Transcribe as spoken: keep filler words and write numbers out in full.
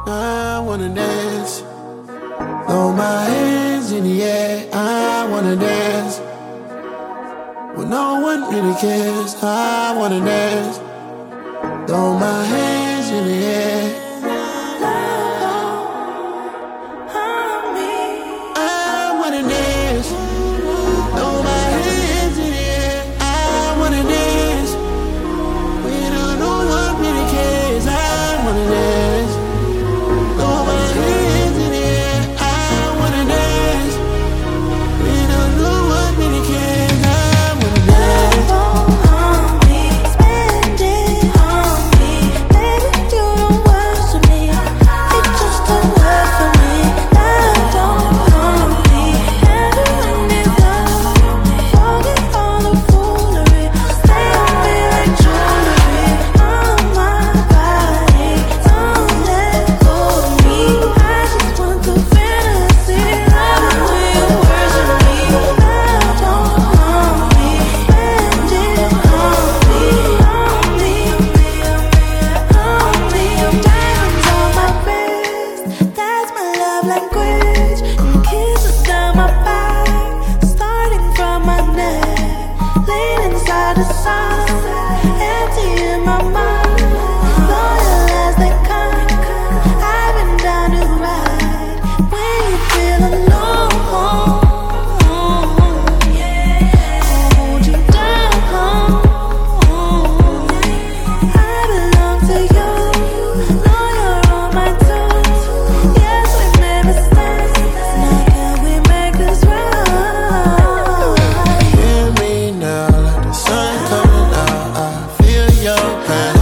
I wanna dance. Throw my hands in the air, I wanna dance. When no one really cares, I wanna dance. Throw my hands in the air. I wanna dance. Throw my hands in the air, I wanna dance. When no one really cares, I wanna dance. Throw my hands in the air, I wanna dance. When no one really cares, I wanna dance. Love on me, spend it on me. Baby, you don't worship me, it's just a word for me. Love on me, everyone is love. Forget all the foolery, stay on me like jewelry. On my body, don't let go of me. I just want the fantasy, love when you worship me. Love on me, spend it on me, on me, on me, on me. Diamonds on my wrist, that's my love language. And kisses down my back, starting from my neck, leaning side to side, empty in my mind, loyal as they come. I've been down to ride when you feel alone. Hold you down. I belong to you, know you're on my toes. Yes, we made mistakes, now can we make this right? Hear me now, like the sun coming out. I feel your pain.